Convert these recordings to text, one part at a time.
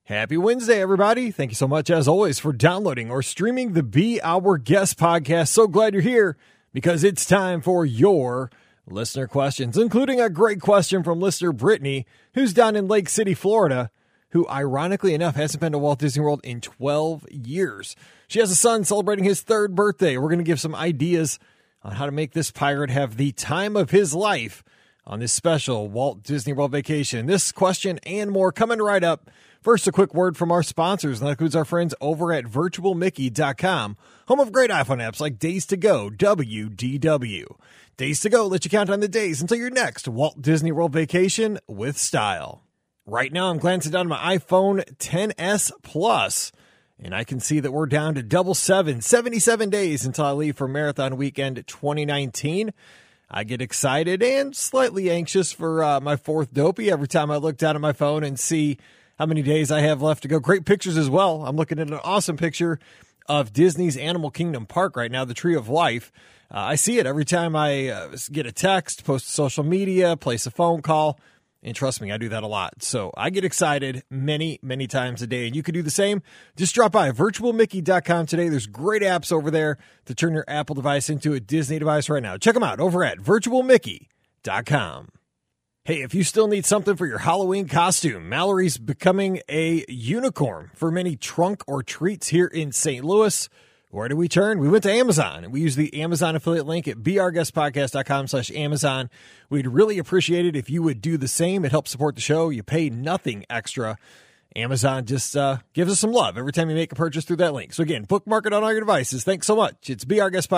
Happy Wednesday, everybody. Thank you so much, as always, for downloading or streaming the Be Our Guest podcast. So glad you're here because it's time for your listener questions, including a great question from listener Brittany, who's down in Lake City, Florida, who, ironically enough, hasn't been to Walt Disney World in 12 years. She has a son celebrating his 3rd birthday. We're going to give some ideas on how to make this pirate have the time of his life on this special Walt Disney World vacation. This question and more coming right up. First, a quick word from our sponsors, and that includes our friends over at virtualmickey.com, home of great iPhone apps like Days to Go, WDW. Days to Go lets you count on the days until your next Walt Disney World vacation with style. Right now, I'm glancing down my iPhone XS Plus, and I can see that we're down to 77 days until I leave for Marathon Weekend 2019. I get excited and slightly anxious for my 4th Dopey every time I look down at my phone and see how many days I have left to go. Great pictures as well. I'm looking at an awesome picture of Disney's Animal Kingdom Park right now, the Tree of Life. I see it every time I get a text, post to social media, place a phone call. And trust me, I do that a lot. So I get excited many, many times a day. And you can do the same. Just drop by virtualmickey.com today. There's great apps over there to turn your Apple device into a Disney device right now. Check them out over at virtualmickey.com. Hey, if you still need something for your Halloween costume, Mallory's becoming a unicorn for many trunk or treats here in St. Louis. Where do we turn? We went to Amazon, and we use the Amazon affiliate link at beourguestpodcast.com/Amazon. We'd really appreciate it if you would do the same. It helps support the show. You pay nothing extra. Amazon just gives us some love every time you make a purchase through that link. So again, bookmark it on all your devices. Thanks so much. It's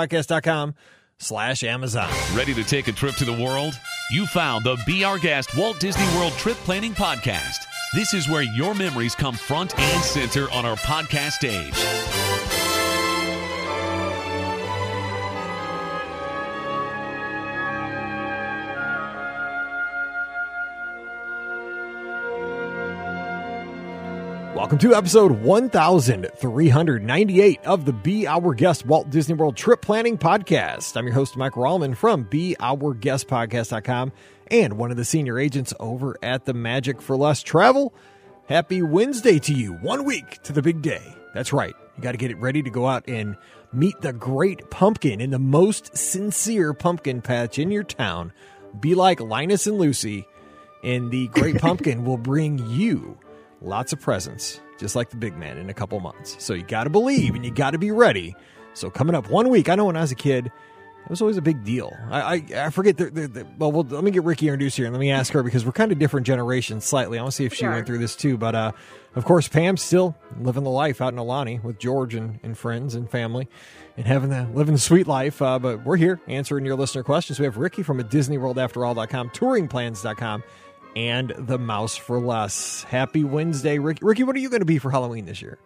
beourguestpodcast.com/Amazon. Ready to take a trip to the world? You found the Be Our Guest Walt Disney World Trip Planning Podcast. This is where your memories come front and center on our podcast stage. Welcome to episode 1398 of the Be Our Guest Walt Disney World Trip Planning Podcast. I'm your host, Mike Rallman from BeOurGuestPodcast.com and one of the senior agents over at the Magic for Less Travel. Happy Wednesday to you. 1 week to the big day. That's right. You got to get it ready to go out and meet the Great Pumpkin in the most sincere pumpkin patch in your town. Be like Linus and Lucy, and the Great Pumpkin will bring you lots of presents, just like the big man in a couple months. So you got to believe and you got to be ready. So coming up 1 week, I know when I was a kid, it was always a big deal. I forget. Well, let me get Ricky introduced here and let me ask her because we're kind of different generations slightly. I want to see if she went through this too. But of course, Pam's still living the life out in Alani with George and friends and family and living the sweet life. But we're here answering your listener questions. We have Ricky from DisneyWorldAfterAll.com, TouringPlans.com, and the Mouse for Less. Happy Wednesday, Ricky. Ricky, what are you going to be for Halloween this year?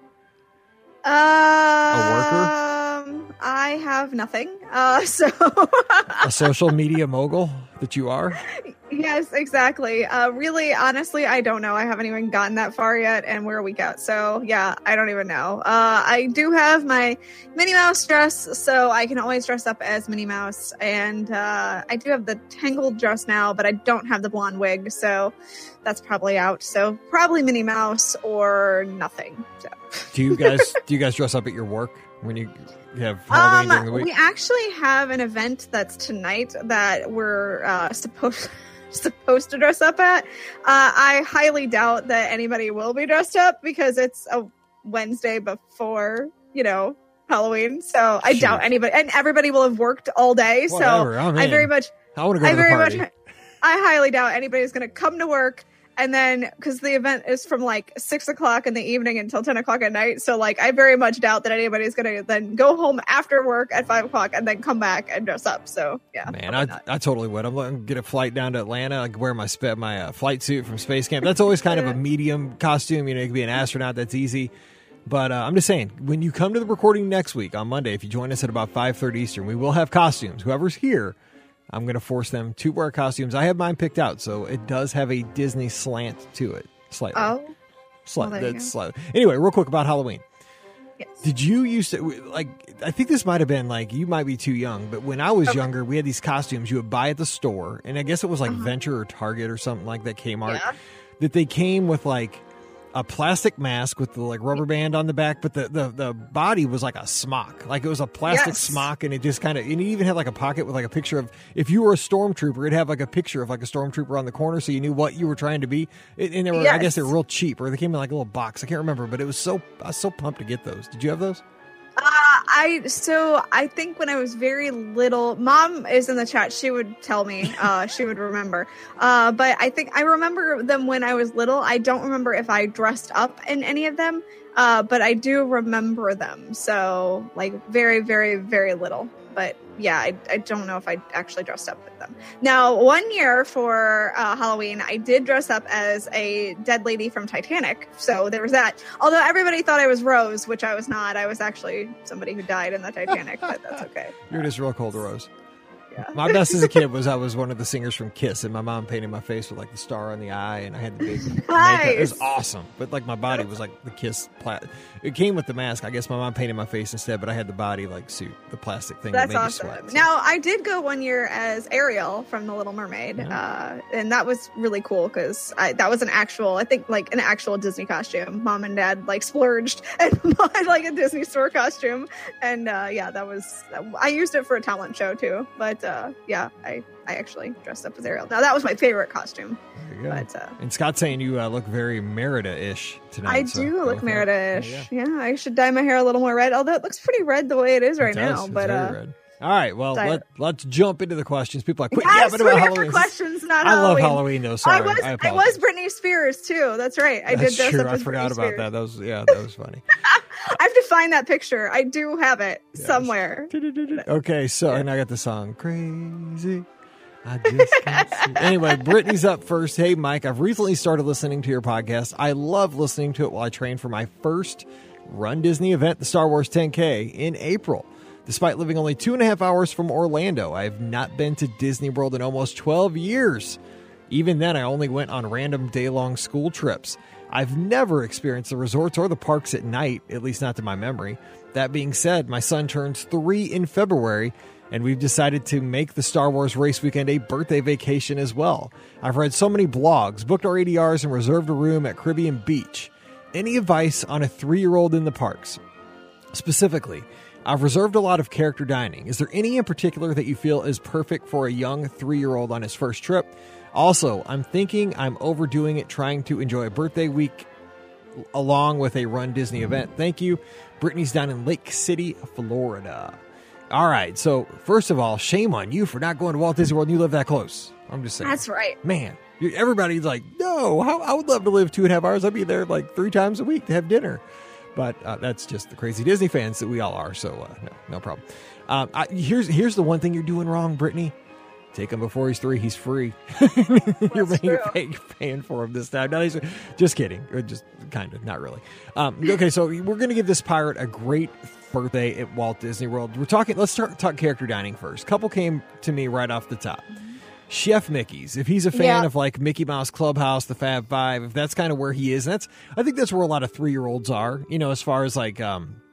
A worker? I have nothing. A social media mogul that you are? Yes, exactly. Really, honestly, I don't know. I haven't even gotten that far yet, and we're a week out. So, yeah, I don't even know. I do have my Minnie Mouse dress, so I can always dress up as Minnie Mouse. And I do have the Tangled dress now, but I don't have the blonde wig, so that's probably out. So, probably Minnie Mouse or nothing. So. Do you guys dress up at your work when you have Halloween during the week? We actually have an event that's tonight that we're supposed to dress up at. I highly doubt that anybody will be dressed up because it's a Wednesday before, Halloween. So I doubt anybody, and everybody will have worked all day. Whatever. So I very much, I want to go to the party. I highly doubt anybody's going to come to work. And then, because the event is from 6 o'clock in the evening until 10 o'clock at night. So I very much doubt that anybody's going to then go home after work at 5 o'clock and then come back and dress up. So, yeah. Man, I totally would. I'm going to get a flight down to Atlanta. I can wear my flight suit from Space Camp. That's always kind of a medium costume. You can be an astronaut. That's easy. But I'm just saying, when you come to the recording next week on Monday, if you join us at about 5:30 Eastern, we will have costumes. Whoever's here, I'm going to force them to wear costumes. I have mine picked out, so it does have a Disney slant to it. Slightly. Oh. Slightly. Anyway, real quick about Halloween. Yes. Did you used to, I think this might have been you might be too young, but when I was younger, we had these costumes you would buy at the store, and I guess it was Venture or Target or something like that, Kmart, that they came with a plastic mask with the like rubber band on the back, but the body was like a smock. Like it was a plastic smock, and it just kind of, and it even had like a pocket with like a picture of, if you were a stormtrooper, it'd have like a picture of like a stormtrooper on the corner so you knew what you were trying to be. And they were, I guess they were real cheap, or they came in like a little box. I can't remember, but I was so pumped to get those. Did you have those? I think when I was very little, Mom is in the chat. She would tell me, she would remember. But I think I remember them when I was little. I don't remember if I dressed up in any of them, but I do remember them. So like very, very, very little. But yeah, I don't know if I actually dressed up with them. Now, one year for Halloween, I did dress up as a dead lady from Titanic. So there was that. Although everybody thought I was Rose, which I was not. I was actually somebody who died in the Titanic, but that's okay. You're just real cold, Rose. Yeah. My best as a kid was I was one of the singers from Kiss, and my mom painted my face with like the star on the eye, and I had the big makeup. It was awesome, but like my body was like the Kiss. It came with the mask. I guess my mom painted my face instead, but I had the body like suit, the plastic thing. That's that made awesome. You sweat, so. Now I did go one year as Ariel from The Little Mermaid, and that was really cool because that was an actual Disney costume. Mom and Dad like splurged and bought like a Disney store costume, and that was. I used it for a talent show too, but. I actually dressed up as Ariel. Now that was my favorite costume. There you go. But, and Scott's saying you look very Merida-ish tonight. I do look Merida-ish. Yeah, I should dye my hair a little more red, although it looks pretty red the way it is right now. But very red. All right, well, let's jump into the questions. People are like, yes, but about Halloween. For questions, not I Halloween. love Halloween, though. Sorry, I was Britney Spears, too. That's right. That's did dress true. up as I forgot Britney about Spears. that. That was funny. I have to find that picture. I do have it somewhere. Okay, so, and I got the song, Crazy. I just can't see. Anyway, Brittany's up first. Hey, Mike, I've recently started listening to your podcast. I love listening to it while I train for my first Run Disney event, the Star Wars 10K, in April. Despite living only 2.5 hours from Orlando, I have not been to Disney World in almost 12 years. Even then, I only went on random day-long school trips. I've never experienced the resorts or the parks at night, at least not to my memory. That being said, my son turns 3 in February, and we've decided to make the Star Wars race weekend a birthday vacation as well. I've read so many blogs, booked our ADRs, and reserved a room at Caribbean Beach. Any advice on a 3-year-old in the parks? Specifically, I've reserved a lot of character dining. Is there any in particular that you feel is perfect for a young 3-year-old on his first trip? Also, I'm thinking I'm overdoing it trying to enjoy a birthday week along with a Run Disney event. Thank you. Brittany's down in Lake City, Florida. All right, so first of all, shame on you for not going to Walt Disney World and you live that close. I'm just saying. That's right. Man, everybody's like, no, I would love to live 2.5 hours. I'd be there like 3 times a week to have dinner. But that's just the crazy Disney fans that we all are, so no problem. Here's the one thing you're doing wrong, Brittany. Take him before he's 3. He's free. You're paying for him this time. No, just kidding. Or just kind of, not really. Okay, so we're going to give this pirate a great birthday at Walt Disney World. Let's talk character dining first. Couple came to me right off the top. Chef Mickey's. If he's a fan of like Mickey Mouse Clubhouse, the Fab Five, if that's kind of where he is, I think that's where a lot of 3-year-olds are. As far as like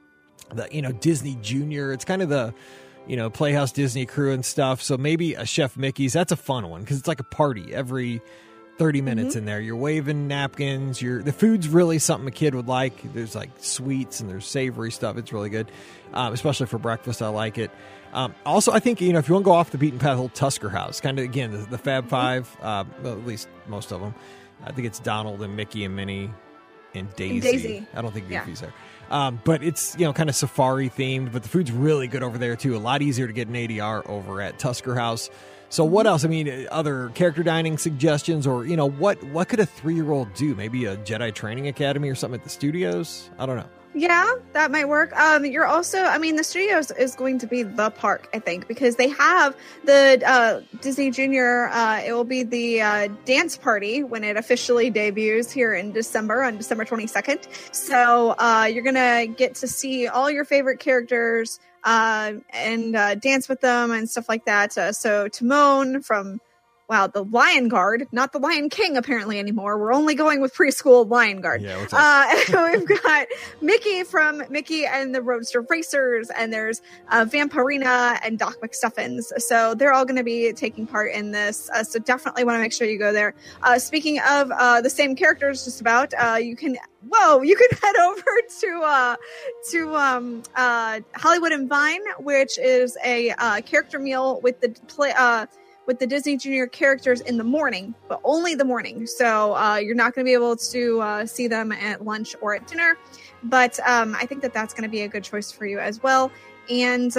Disney Junior. It's kind of the Playhouse Disney crew and stuff. So maybe a Chef Mickey's. That's a fun one because it's like a party every 30 minutes in there. You're waving napkins. The food's really something a kid would like. There's like sweets and there's savory stuff. It's really good, especially for breakfast. I like it. Also, I think, if you want to go off the beaten path, old Tusker House, kind of, again, the Fab Five, well, at least most of them. I think it's Donald and Mickey and Minnie and Daisy. I don't think Goofy's there. But it's, kind of safari themed, but the food's really good over there too. A lot easier to get an ADR over at Tusker House. So what else? I mean, other character dining suggestions or, what could a 3-year-old do? Maybe a Jedi Training Academy or something at the studios? I don't know. Yeah, that might work. You're also, the studios is going to be the park, I think, because they have the Disney Junior. It will be the dance party when it officially debuts here in December, on December 22nd. So you're going to get to see all your favorite characters and dance with them and stuff like that. So Timon from the Lion Guard, not the Lion King apparently anymore. We're only going with preschool Lion Guard. Yeah, what's up? We've got Mickey from Mickey and the Roadster Racers, and there's Vampirina and Doc McStuffins. So they're all going to be taking part in this. So definitely want to make sure you go there. Speaking of the same characters, just about, you can head over to Hollywood and Vine, which is a character meal with the Disney Junior characters in the morning, but only the morning. So you're not going to be able to see them at lunch or at dinner. But I think that's going to be a good choice for you as well. And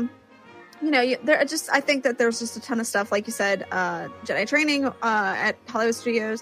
I think that there's just a ton of stuff, like you said, Jedi training at Hollywood Studios,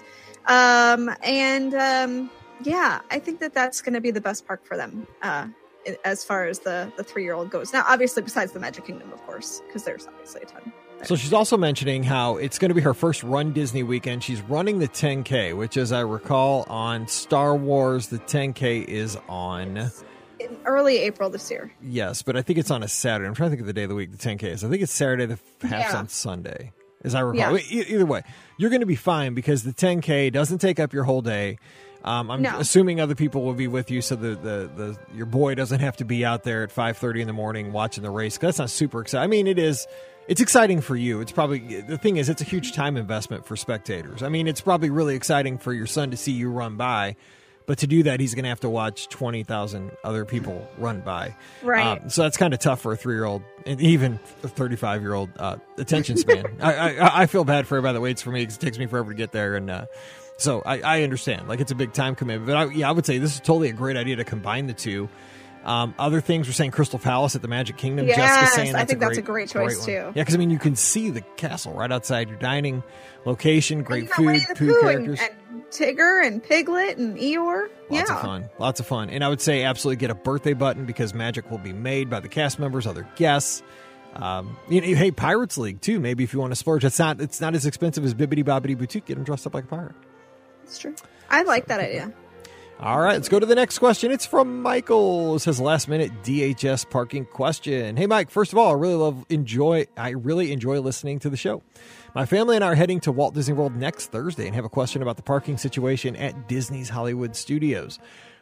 yeah, I think that's going to be the best park for them as far as the 3-year-old goes. Now, obviously, besides the Magic Kingdom, of course, because there's obviously a ton. So she's also mentioning how it's going to be her first Run Disney weekend. She's running the 10K, which, as I recall, on Star Wars, the 10K is on... in early April this year. Yes, but I think it's on a Saturday. I'm trying to think of the day of the week the 10K is. I think it's Saturday, the half's on Sunday, as I recall. Yeah. Either way, you're going to be fine because the 10K doesn't take up your whole day. I'm assuming other people will be with you, so the your boy doesn't have to be out there at 5:30 in the morning watching the race. 'Cause that's not super exciting. I mean, it is. It's exciting for you. It's probably, the thing is, it's a huge time investment for spectators. I mean, it's probably really exciting for your son to see you run by, but to do that, he's going to have to watch 20,000 other people run by. Right. So that's kind of tough for a 3-year-old and even a 35-year-old attention span. I feel bad for everybody that waits for me because it takes me forever to get there. And so I understand. Like, it's a big time commitment. But I would say this is totally a great idea to combine the two. Other things, we're saying Crystal Palace at the Magic Kingdom. Yes, Jessica's saying I think that's a great choice too. Yeah, because I mean, you can see the castle right outside your dining location. Great food, Winnie the Pooh Pooh characters, and Tigger and Piglet and Eeyore. Lots of fun. And I would say absolutely get a birthday button because magic will be made by the cast members, other guests. Hey, Pirates League too. Maybe if you want to splurge, it's not as expensive as Bibbidi Bobbidi Boutique. Get them dressed up like a pirate. That's true. I like that idea. All right, let's go to the next question. It's from Michael. It says last minute DHS parking question. Hey, Mike, first of all, I really enjoy listening to the show. My family and I are heading to Walt Disney World next Thursday and have a question about the parking situation at Disney's Hollywood Studios.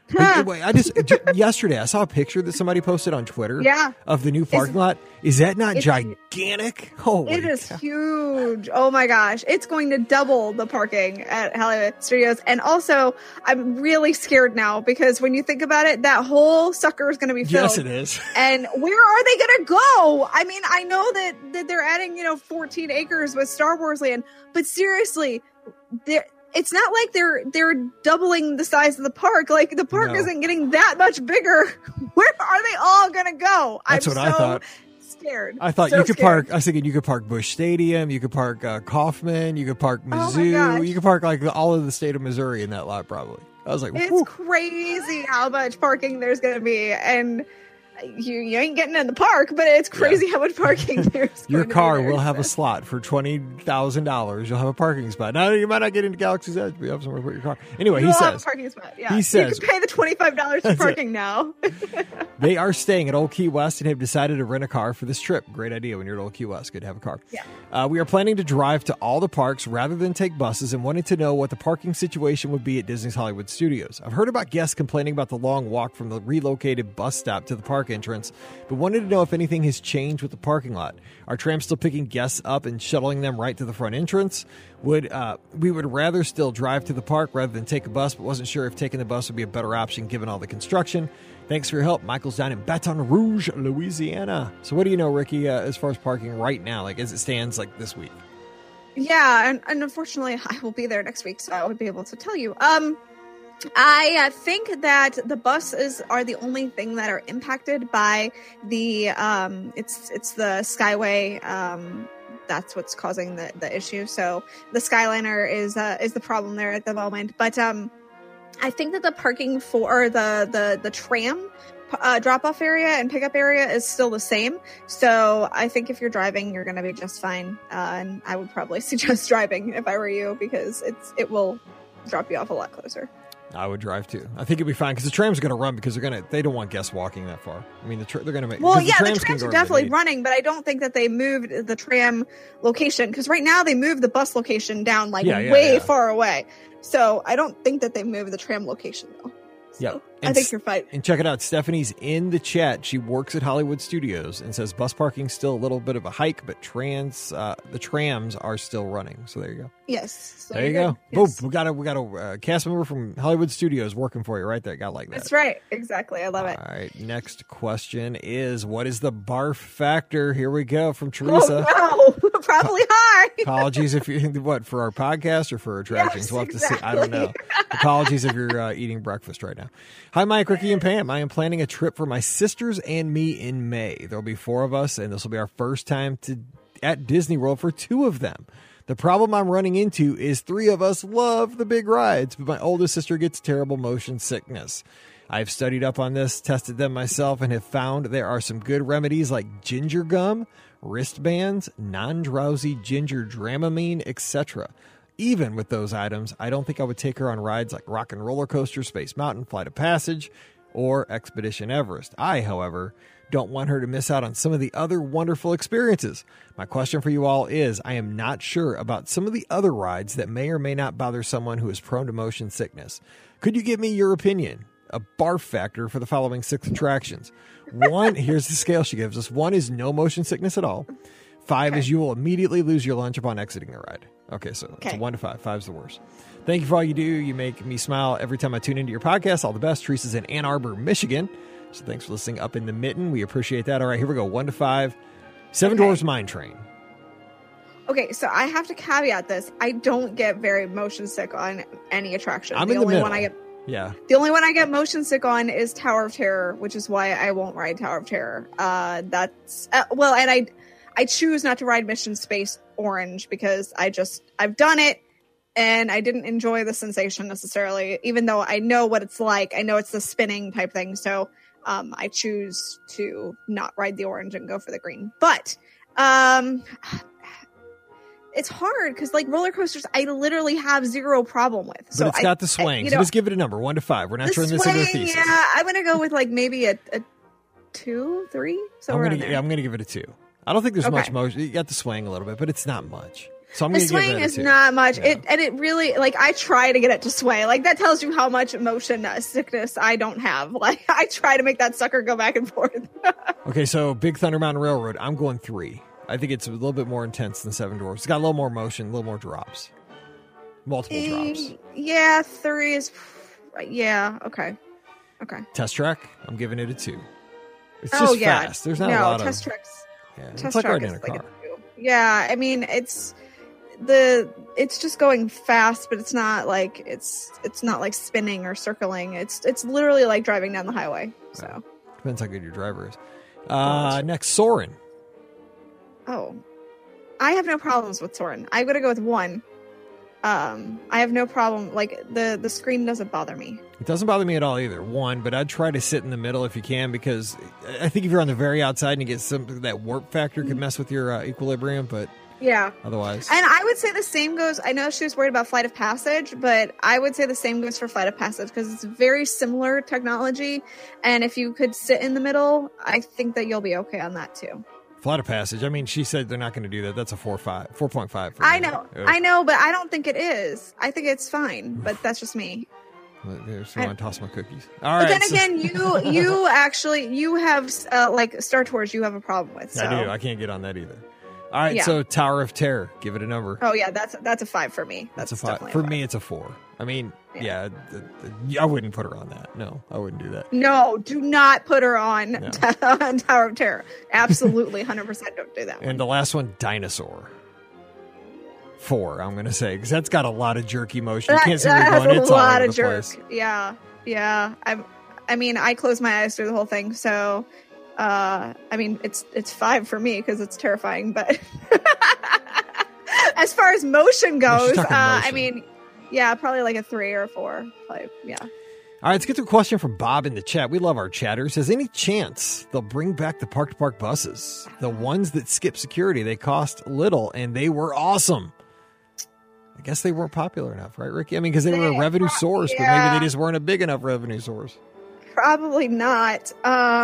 Yesterday I saw a picture that somebody posted on Twitter of the new parking lot. Is that not gigantic? Holy It is huge. Oh my gosh. It's going to double the parking at Hollywood Studios. And also, I'm really scared now because when you think about it, that whole sucker is going to be filled. Yes, it is. And where are they going to go? I mean, I know that they're adding, 14 acres with Star Wars Land, but seriously, it's not like they're doubling the size of the park. Like, the park isn't getting that much bigger. Where are they all going to go? That's what I thought. Scared. I thought you could park. I was thinking you could park Busch Stadium. You could park Kaufman. You could park Mizzou. You could park like all of the state of Missouri in that lot. Probably. I was like, it's crazy how much parking there's going to be, and you ain't getting in the park, but it's crazy how much parking there's. Your car will have a slot for $20,000. You'll have a parking spot. Now you might not get into Galaxy's Edge, but you have somewhere to put your car. Anyway, he says have a parking spot. Yeah, he says you can pay the $25 for parking now. They are staying at Old Key West and have decided to rent a car for this trip. Great idea when you're at Old Key West. Good to have a car. Yeah. We are planning to drive to all the parks rather than take buses and wanted to know what the parking situation would be at Disney's Hollywood Studios. I've heard about guests complaining about the long walk from the relocated bus stop to the park entrance, but wanted to know if anything has changed with the parking lot. Are trams still picking guests up and shuttling them right to the front entrance? We would rather still drive to the park rather than take a bus, but wasn't sure if taking the bus would be a better option given all the construction. Thanks for your help. Michael's down in Baton Rouge, Louisiana. So what do you know, Ricky, as far as parking right now, like as it stands like this week? Yeah, and unfortunately I will be there next week, so I would be able to tell you. I think that the buses are the only thing that are impacted by the it's the Skyway. That's what's causing the issue. So the Skyliner is the problem there at the moment. But I think that the parking for the tram drop-off area and pickup area is still the same. So I think if you're driving, you're going to be just fine. And I would probably suggest driving if I were you, because it will drop you off a lot closer. I would drive too. I think it'd be fine because the tram's going to run because they don't want guests walking that far. I mean, they're going to make. Well, yeah, the trams are definitely running, but I don't think that they moved the tram location because right now they moved the bus location down way far away. So I don't think that they moved the tram location though. Yeah, I think you're fine. And check it out. Stephanie's in the chat. She works at Hollywood Studios and says bus parking's still a little bit of a hike, but the trams are still running. So there you go. Yes. So there you go. Yes. Boom. We got a cast member from Hollywood Studios working for you right there. Got like that. That's right. Exactly. I love it. All right. Next question is, what is the barf factor? Here we go from Teresa. Oh, no. Probably high. Apologies if you for our podcast or for attractions. Yes, we'll have to see. I don't know. Apologies if you're eating breakfast right now. Hi, Mike, Ricky, and Pam. I am planning a trip for my sisters and me in May. There will be 4 of us, and this will be our first time at Disney World for 2 of them. The problem I'm running into is 3 of us love the big rides, but my oldest sister gets terrible motion sickness. I've studied up on this, tested them myself, and have found there are some good remedies like ginger gum, wristbands, non-drowsy ginger Dramamine, etc. Even with those items, I don't think I would take her on rides like Rock and Roller Coaster, Space Mountain, Flight of Passage, or Expedition Everest. I, however, don't want her to miss out on some of the other wonderful experiences. My question for you all is, I am not sure about some of the other rides that may or may not bother someone who is prone to motion sickness. Could you give me your opinion? A barf factor for the following 6 attractions. 1, here's the scale she gives us. 1 is no motion sickness at all. 5 is you will immediately lose your lunch upon exiting the ride. Okay, so it's a 1 to 5. 5's the worst. Thank you for all you do. You make me smile every time I tune into your podcast. All the best. Teresa's in Ann Arbor, Michigan. So thanks for listening up in the mitten. We appreciate that. All right, here we go. 1 to 5. Seven Dwarfs Mine Train. Okay, so I have to caveat this. I don't get very motion sick on any attraction. I'm in the middle. The only one I get motion sick on is Tower of Terror, which is why I won't ride Tower of Terror. And I choose not to ride Mission Space Orange because I've done it and I didn't enjoy the sensation necessarily, even though I know what it's like. I know it's the spinning type thing. So I choose to not ride the orange and go for the green. But it's hard because like roller coasters, I literally have 0 problem with. But it's got the swing. So just give it a number, 1 to 5. We're not turning this into a thesis. Yeah, I'm going to go with like maybe a 2, 3. So I'm going to give it a 2. I don't think there's much motion. You got the swing a little bit, but it's not much. So I'm going to give it a 2. The swing is not much. Yeah. It really, like, I try to get it to sway. Like, that tells you how much motion sickness I don't have. Like, I try to make that sucker go back and forth. Okay, so Big Thunder Mountain Railroad, I'm going 3. I think it's a little bit more intense than Seven Dwarfs. It's got a little more motion, a little more drops. Multiple drops. Yeah, 3 is... Yeah, okay. Test Track, I'm giving it a 2. It's just fast. There's not a lot of... Test Tracks. Yeah, Test it's like Track riding in a car. Like yeah, I mean, it's just going fast, but it's not like spinning or circling. It's literally like driving down the highway. So right. Depends how good your driver is. Next, Soarin'. Oh, I have no problems with Soarin'. I'm gonna go with 1. I have no problem. Like the screen doesn't bother me. It doesn't bother me at all either. 1, but I'd try to sit in the middle if you can, because I think if you're on the very outside and you get something, that warp factor could mess with your equilibrium. But yeah, otherwise, and I would say the same goes. I know she was worried about Flight of Passage, but I would say the same goes for Flight of Passage because it's very similar technology. And if you could sit in the middle, I think that you'll be okay on that too. Flight of Passage. I mean, she said they're not going to do that. That's a 4.5 for I know, but I don't think it is. I think it's fine, but that's just me. There's want to toss my cookies. All right. But then again, you actually have like Star Tours. You have a problem with. So. I do. I can't get on that either. All right. So Tower of Terror. Give it a number. Oh yeah, that's a 5 for me. That's a 5 for me. It's a 4. I mean, yeah, I wouldn't put her on that. No, I wouldn't do that. No, do not put her on, on Tower of Terror. Absolutely, 100% don't do that one. And the last one, Dinosaur. 4, I'm going to say, because that's got a lot of jerky motion. You can't see me going, it's all over the place. Yeah. I mean, I close my eyes through the whole thing, so, I mean, it's 5 for me because it's terrifying, but as far as motion goes, I mean... Yeah, probably like a 3 or a 4. Yeah. All right, let's get to a question from Bob in the chat. We love our chatters. Has any chance they'll bring back the park-to-park buses? The ones that skip security. They cost little, and they were awesome. I guess they weren't popular enough, right, Ricky? I mean, because they were a revenue source, but yeah. maybe they just weren't a big enough revenue source. Probably not.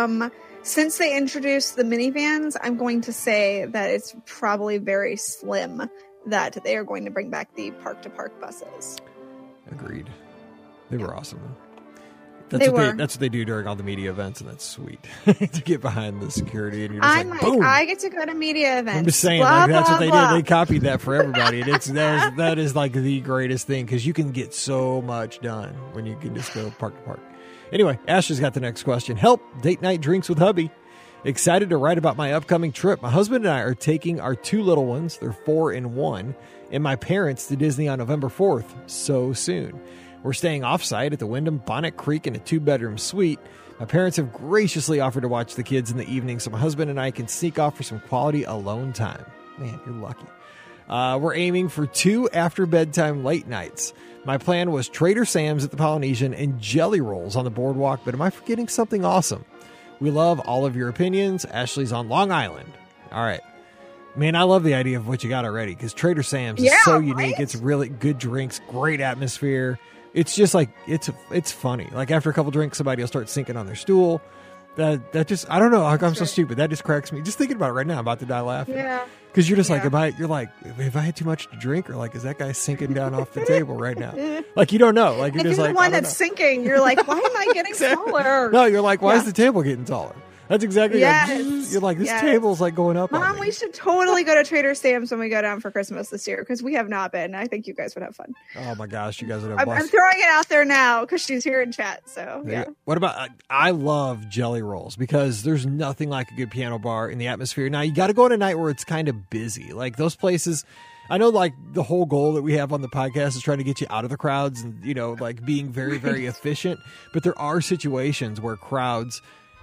Since they introduced the minivans, I'm going to say that it's probably very slim that they are going to bring back the park-to-park buses. Agreed. They were awesome. That's what they do during all the media events, and that's sweet to get behind the security. And you're just boom. I get to go to media events. I'm just saying, blah, that's blah, what they blah. did. They copied that for everybody, and that is like the greatest thing because you can get so much done when you can just go park to park. Anyway, Ashley's got the next question. Help, date night drinks with hubby. Excited to write about my upcoming trip. My husband and I are taking our two little ones, they're 4 and 1, and my parents to Disney on November 4th, so soon. We're staying offsite at the Wyndham Bonnet Creek in a 2-bedroom suite. My parents have graciously offered to watch the kids in the evening so my husband and I can sneak off for some quality alone time. Man, you're lucky. We're aiming for 2 after bedtime late nights. My plan was Trader Sam's at the Polynesian and Jelly Rolls on the boardwalk, but am I forgetting something awesome? We love all of your opinions. Ashley's on Long Island. All right. Man, I love the idea of what you got already because Trader Sam's is so unique. Right? It's really good drinks, great atmosphere. It's just like, it's funny. Like after a couple drinks, somebody will start sinking on their stool. That just, I don't know. I'm so stupid. That just cracks me. Just thinking about it right now, I'm about to die laughing. Yeah. Because you're just like, you're like, have I had too much to drink? Or like, is that guy sinking down off the table right now? Like, you don't know. Like, you're if just you're like, the one that's sinking, you're like, why am I getting smaller? No, you're like, why is the table getting taller? That's exactly yes. You're like, this table's like going up. Mom, we should totally go to Trader Sam's when we go down for Christmas this year because we have not been. I think you guys would have fun. Oh my gosh, you guys would have I'm throwing it out there now because she's here in chat. So yeah. What about? I love Jelly Rolls because there's nothing like a good piano bar in the atmosphere. Now you got to go on a night where it's kind of busy. Like those places. I know like the whole goal that we have on the podcast is trying to get you out of the crowds and like being very very efficient. But there are situations where crowds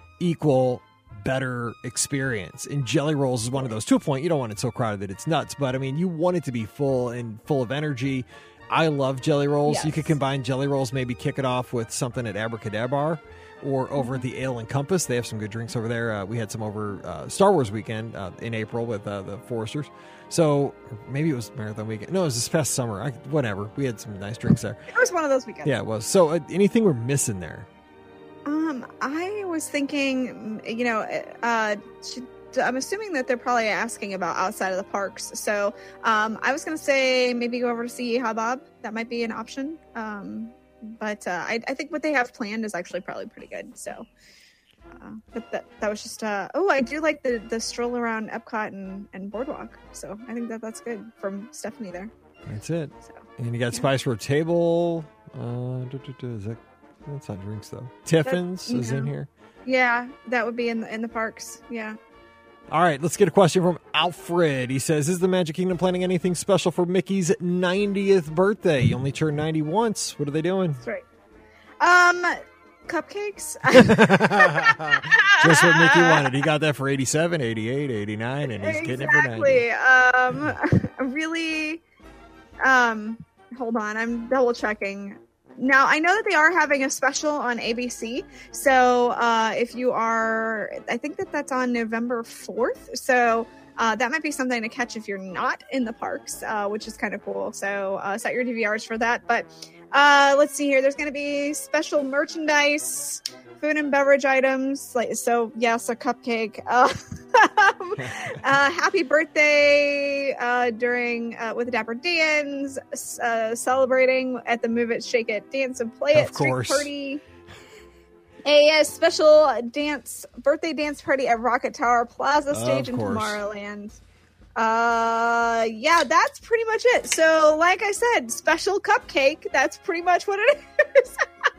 equal better experience, and Jelly Rolls is one of those. To a point, you don't want it so crowded that it's nuts, but I mean you want it to be full and full of energy. I love Jelly Rolls. Yes. You could combine Jelly Rolls, maybe kick it off with something at Abracadabra or over at the Ale and Compass. They have some good drinks over there. We had some over Star Wars weekend in April with the Foresters. So maybe it was Marathon weekend. No, it was this past summer. Whatever. We had some nice drinks there. It was one of those weekends. Yeah, it was. So anything we're missing there? I was thinking, I'm assuming that they're probably asking about outside of the parks. So I was going to say maybe go over to see Habab. That might be an option. But I think what they have planned is actually probably pretty good. So but that was just, I do like the stroll around Epcot and Boardwalk. So I think that's good from Stephanie there. That's it. So, and you got Spice Road Table. Is that... That's not drinks though. Tiffin's is in here. Yeah, that would be in the parks. Yeah. All right, let's get a question from Alfred. He says, "Is the Magic Kingdom planning anything special for Mickey's 90th birthday? He only turned 90 once. What are they doing?" That's right. Cupcakes. Just what Mickey wanted. He got that for 87, 88, 89, and he's getting it for 90. Really. Hold on, I'm double checking. Now, I know that they are having a special on ABC. So if you are, I think that's on November 4th. So that might be something to catch if you're not in the parks, which is kind of cool. So set your DVRs for that. But let's see here. There's going to be special merchandise, food and beverage items. So, yes, a cupcake. Happy birthday during with Dapper Dans, celebrating at the Move It, Shake It, Dance and Play It Street Party. A special birthday dance party at Rocket Tower Plaza Stage in Tomorrowland. Yeah, that's pretty much it. So, like I said, special cupcake. That's pretty much what it is.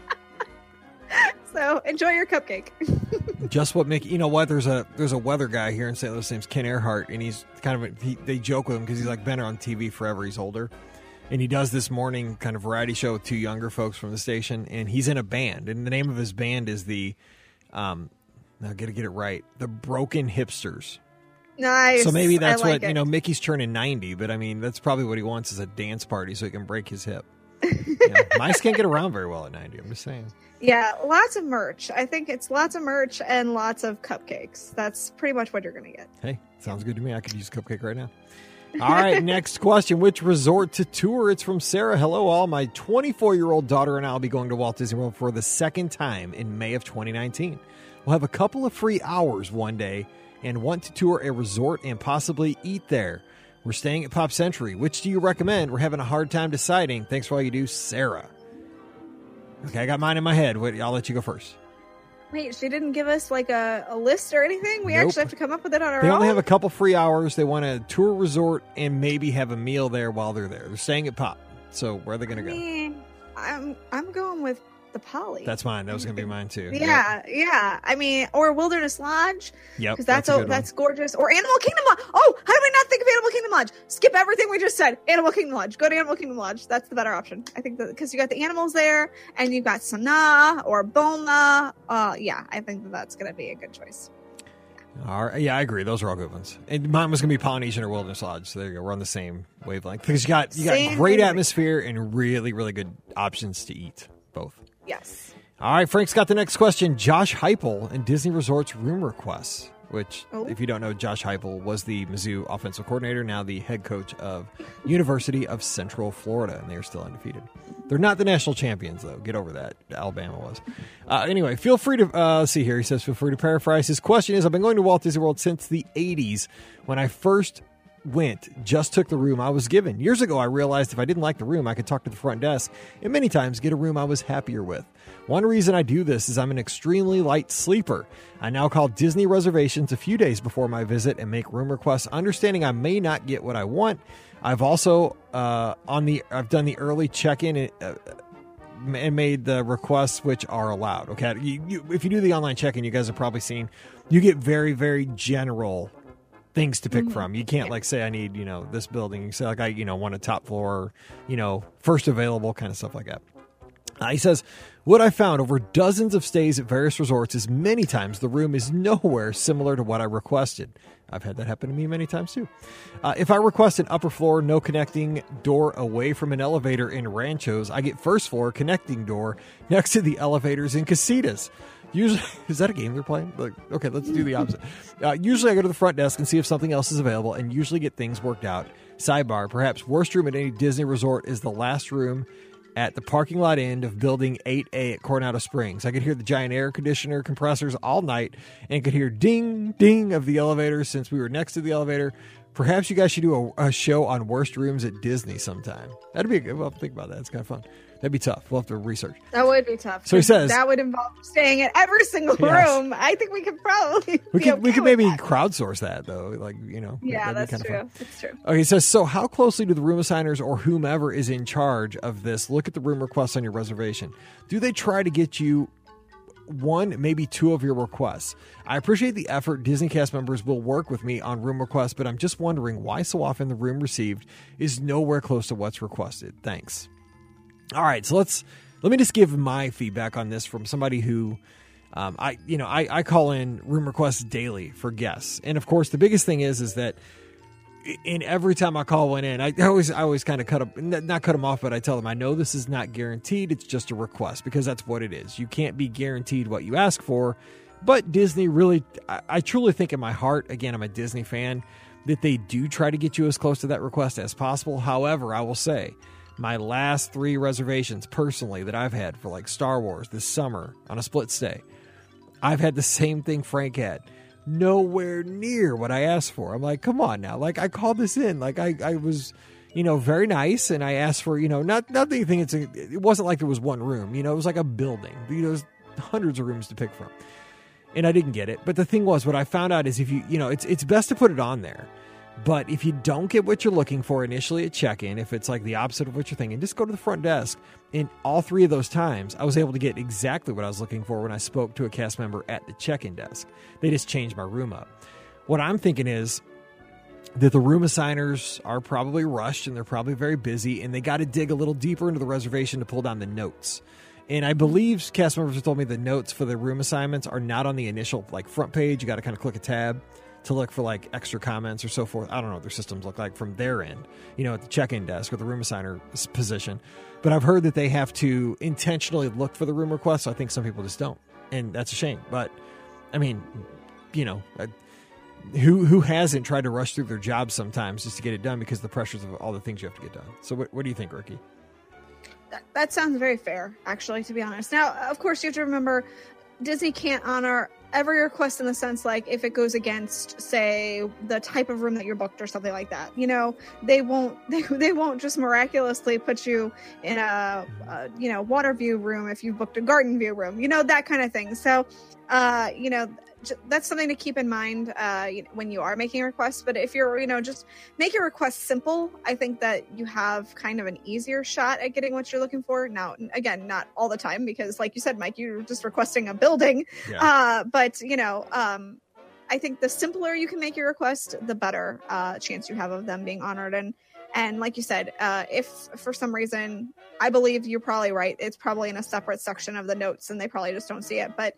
So enjoy your cupcake. Just what Mickey. You know what? There's a weather guy here in St. Louis. His name's Ken Earhart, and he's kind of they joke with him because he's like been on TV forever. He's older, and he does this morning kind of variety show with 2 younger folks from the station, and he's in a band, and the name of his band is the now gotta get it right, the Broken Hipsters. Nice. So maybe that's what Mickey's turning 90, but I mean that's probably what he wants is a dance party so he can break his hip. Mice can't get around very well at 90. I'm just saying. Yeah, lots of merch. I think it's lots of merch and lots of cupcakes. That's pretty much what you're going to get. Hey, sounds good to me. I could use a cupcake right now. All right, next question. Which resort to tour? It's from Sarah. Hello, all. My 24-year-old daughter and I will be going to Walt Disney World for the second time in May of 2019. We'll have a couple of free hours one day and want to tour a resort and possibly eat there. We're staying at Pop Century. Which do you recommend? We're having a hard time deciding. Thanks for all you do, Sarah. Okay, I got mine in my head. I'll let you go first. Wait, she didn't give us like a list or anything? We Nope. actually have to come up with it on our They own? only have a couple free hours. They want to tour a resort and maybe have a meal there while they're there. They're staying at Pop. So where are they going to go? I'm going with the Poly. That's mine. That was going to be mine too. Yeah. I mean, or Wilderness Lodge. Yep. Because Yep, that's gorgeous. Or Animal Kingdom Lodge. Oh, how did we not think of Animal Kingdom Lodge? Skip everything we just said. Animal Kingdom Lodge. Go to Animal Kingdom Lodge. That's the better option. I think because you got the animals there, and you got Sanaa or Boma. Yeah, I think that's going to be a good choice. All right. Yeah, I agree. Those are all good ones. And mine was going to be Polynesian or Wilderness Lodge. So there you go. We're on the same wavelength because you got great atmosphere and really, really good options to eat. Both. Yes. All right, Frank's got the next question. Josh Heupel and Disney Resorts room requests, which, if you don't know, Josh Heupel was the Mizzou offensive coordinator, now the head coach of University of Central Florida, and they are still undefeated. They're not the national champions, though. Get over that. Alabama was. Anyway, feel free to, let's see here. He says, feel free to paraphrase. His question is, I've been going to Walt Disney World since the 80s. When I first just took the room I was given. Years ago, I realized if I didn't like the room, I could talk to the front desk and many times get a room I was happier with. One reason I do this is I'm an extremely light sleeper. I now call Disney reservations a few days before my visit and make room requests, understanding I may not get what I want. I've also I've done the early check-in and made the requests which are allowed. Okay, if you do the online check-in, you guys have probably seen you get very, very general things to pick from. You can't say I need, this building. You say I want a top floor, first available kind of stuff like that. He says, what I found over dozens of stays at various resorts is many times the room is nowhere similar to what I requested. I've had that happen to me many times too. If I request an upper floor, no connecting door away from an elevator in Ranchos, I get first floor connecting door next to the elevators in Casitas. Usually, is that a game they're playing? Okay, let's do the opposite. Usually I go to the front desk and see if something else is available and usually get things worked out. Sidebar, perhaps worst room at any Disney resort is the last room at the parking lot end of Building 8A at Coronado Springs. I could hear the giant air conditioner compressors all night and could hear ding, ding of the elevator since we were next to the elevator. Perhaps you guys should do a show on worst rooms at Disney sometime. That'd be a good. Well, think about that. It's kind of fun. That'd be tough. We'll have to research. That would be tough. So he says that would involve staying at every single room. I think we could probably we could maybe crowdsource that though. Yeah, that's true. That's true. Okay, he says, so how closely do the room assigners or whomever is in charge of this look at the room requests on your reservation? Do they try to get you one, maybe two of your requests? I appreciate the effort. Disney cast members will work with me on room requests, but I'm just wondering why so often the room received is nowhere close to what's requested. Thanks. All right, so let me just give my feedback on this from somebody who I call in room requests daily for guests. And of course, the biggest thing is that in every time I call one in, I always kind of not cut them off, but I tell them, I know this is not guaranteed. It's just a request because that's what it is. You can't be guaranteed what you ask for, but Disney really, I truly think in my heart, again, I'm a Disney fan, that they do try to get you as close to that request as possible. However, I will say, my last 3 reservations personally that I've had for Star Wars this summer on a split stay, I've had the same thing Frank had. Nowhere near what I asked for. I'm like, come on now. I called this in. I was, very nice. And I asked for, not that you think it wasn't like there was one room. It was like a building. There's hundreds of rooms to pick from. And I didn't get it. But the thing was, what I found out is if it's best to put it on there. But if you don't get what you're looking for initially at check-in, if it's the opposite of what you're thinking, just go to the front desk. In all 3 of those times, I was able to get exactly what I was looking for when I spoke to a cast member at the check-in desk. They just changed my room up. What I'm thinking is that the room assigners are probably rushed and they're probably very busy and they got to dig a little deeper into the reservation to pull down the notes. And I believe cast members have told me the notes for the room assignments are not on the initial front page. You got to kind of click a tab to look for extra comments or so forth. I don't know what their systems look like from their end, at the check-in desk or the room assigner position. But I've heard that they have to intentionally look for the room requests. So I think some people just don't. And that's a shame. But I mean, who hasn't tried to rush through their jobs sometimes just to get it done because of the pressures of all the things you have to get done. So what do you think, Ricky? That sounds very fair, actually, to be honest. Now, of course, you have to remember Disney can't honor every request in the sense, like, if it goes against, say, the type of room that you're booked or something like that. You know, they won't just miraculously put you in a water view room if you've booked a garden view room, you know, that kind of thing. So, that's something to keep in mind when you are making requests. But if you're, just make your request simple, I think that you have kind of an easier shot at getting what you're looking for. Now, again, not all the time, because like you said, Mike, you're just requesting a building. Yeah. But I think the simpler you can make your request, the better chance you have of them being honored. And like you said, if for some reason, I believe you're probably right, it's probably in a separate section of the notes and they probably just don't see it. But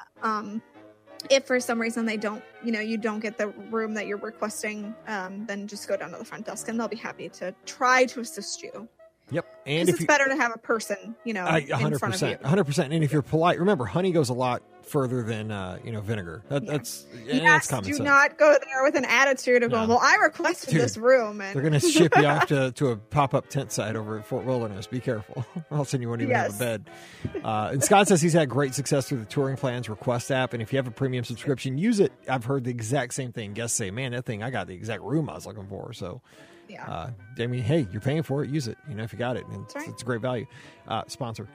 if for some reason they don't, you don't get the room that you're requesting, then just go down to the front desk and they'll be happy to try to assist you. Yep. And if it's better to have a person, 100%, in front of you. 100%. And if you're polite, remember, honey goes a lot further than, vinegar. That's common sense. Do not go there with an attitude of going, well, I requested this room. And they're going to ship you off to a pop-up tent site over at Fort Wilderness. Be careful. All of a sudden you won't even have a bed. And Scott says he's had great success through the Touring Plans request app. And if you have a premium subscription, use it. I've heard the exact same thing. Guests say, man, that thing, I got the exact room I was looking for. So, I mean, hey, you're paying for it. Use it. If you got it. And it's a great value. Sponsor.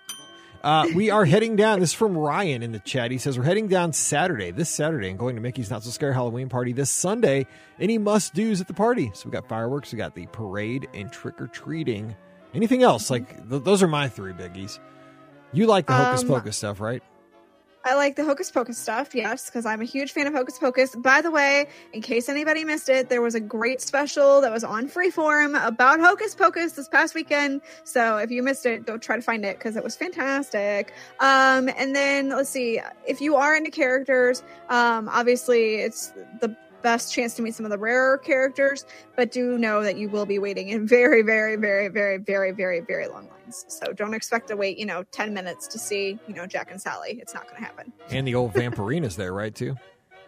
We are heading down. This is from Ryan in the chat. He says, we're heading down this Saturday, and going to Mickey's Not So Scary Halloween party this Sunday. Any must-dos at the party? So we got fireworks, we got the parade, and trick-or-treating. Anything else? Like, those are my three biggies. You like the Hocus Pocus stuff, right? I like the Hocus Pocus stuff, yes, because I'm a huge fan of Hocus Pocus. By the way, in case anybody missed it, there was a great special that was on Freeform about Hocus Pocus this past weekend. So if you missed it, go try to find it because it was fantastic. And then let's see, if you are into characters, obviously it's the best chance to meet some of the rarer characters, but do know that you will be waiting in very, very, very, very, very, very, very long lines. So don't expect to wait, 10 minutes to see, Jack and Sally. It's not going to happen. And the old Vampirina's there, right, too?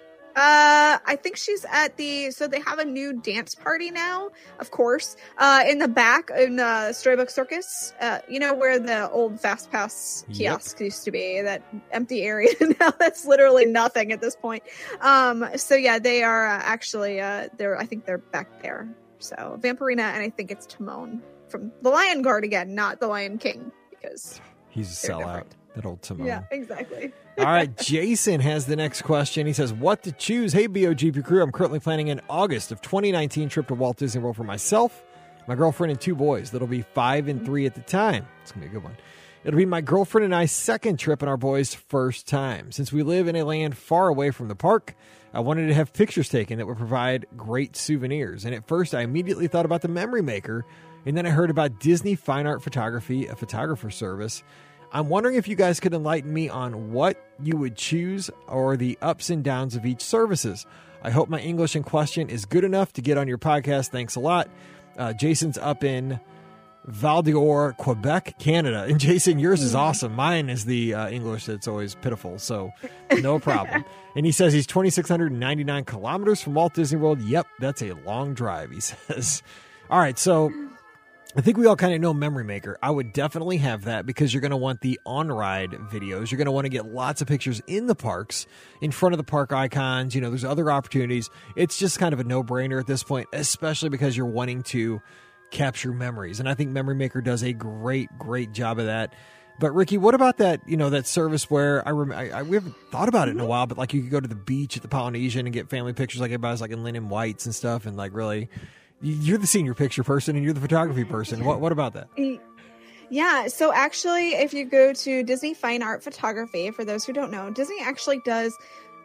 I think she's at so they have a new dance party now, of course, in the back in Storybook Circus, where the old Fast Pass kiosk used to be, that empty area. Now that's literally nothing at this point. So yeah, they are actually, I think they're back there. So Vampirina, and I think it's Timon from the Lion Guard again, not the Lion King, because he's a sellout. Different. That old Timon. Yeah, exactly. All right, Jason has the next question. He says, what to choose? Hey, BOGP crew, I'm currently planning an August of 2019 trip to Walt Disney World for myself, my girlfriend, and two boys. That'll be 5 and 3 at the time. It's going to be a good one. It'll be my girlfriend and I's second trip and our boys' first time. Since we live in a land far away from the park, I wanted to have pictures taken that would provide great souvenirs. And at first, I immediately thought about the Memory Maker, and then I heard about Disney Fine Art Photography, a photographer service. I'm wondering if you guys could enlighten me on what you would choose or the ups and downs of each services. I hope my English in question is good enough to get on your podcast. Thanks a lot. Jason's up in Val d'Or, Quebec, Canada. And Jason, yours is awesome. Mine is the English that's always pitiful, so no problem. And he says he's 2,699 kilometers from Walt Disney World. Yep, that's a long drive, he says. All right, so I think we all kind of know Memory Maker. I would definitely have that because you're going to want the on-ride videos. You're going to want to get lots of pictures in the parks, in front of the park icons. There's other opportunities. It's just kind of a no-brainer at this point, especially because you're wanting to capture memories. And I think Memory Maker does a great, great job of that. But Ricky, what about that, that service where we haven't thought about it in a while, but like you could go to the beach at the Polynesian and get family pictures like everybody's like in linen whites and stuff, and like really... You're the senior picture person and you're the photography person. What about that? Yeah, so actually, if you go to Disney Fine Art Photography, for those who don't know, Disney actually does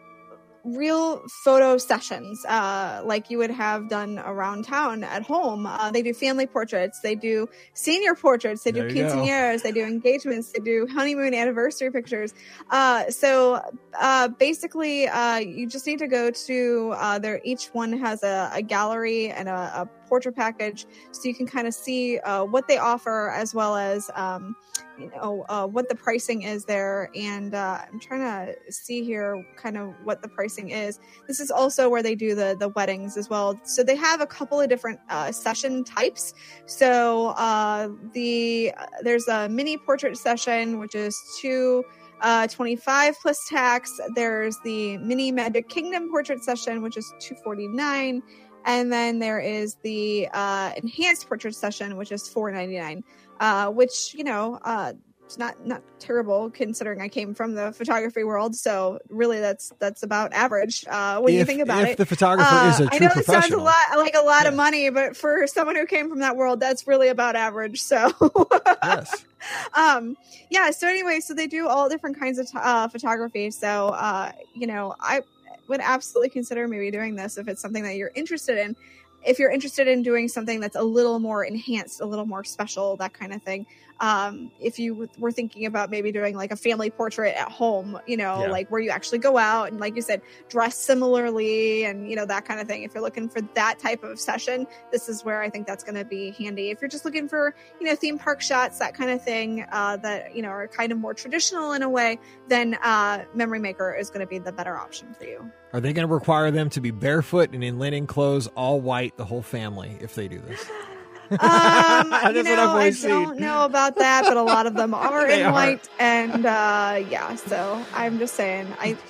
real photo sessions like you would have done around town at home. They do family portraits, they do senior portraits, they do quinceañeras, they do engagements, they do honeymoon anniversary pictures. So basically you just need to go to each one has a gallery and a portrait package, so you can kind of see what they offer, as well as what the pricing is there. And I'm trying to see here kind of what the pricing is. This is also where they do the weddings as well. So they have a couple of different session types. So there's a mini portrait session, which is $225 plus tax. There's the mini Magic Kingdom portrait session, which is $249. And then there is the enhanced portrait session, which is $499, which, it's not terrible considering I came from the photography world. So really that's about average when you think about it. If the photographer is a true professional. I know it sounds a lot of money, but for someone who came from that world, that's really about average. So yes. So anyway, so they do all different kinds of photography. So, I would absolutely consider maybe doing this if it's something that you're interested in. If you're interested in doing something that's a little more enhanced, a little more special, that kind of thing. If you were thinking about maybe doing like a family portrait at home, like where you actually go out and, like you said, dress similarly and, that kind of thing. If you're looking for that type of session, this is where I think that's going to be handy. If you're just looking for, theme park shots, that kind of thing, that, are kind of more traditional in a way, then Memory Maker is going to be the better option for you. Are they going to require them to be barefoot and in linen clothes, all white, the whole family, if they do this? I don't know about that, but a lot of them are in white, and so I'm just saying,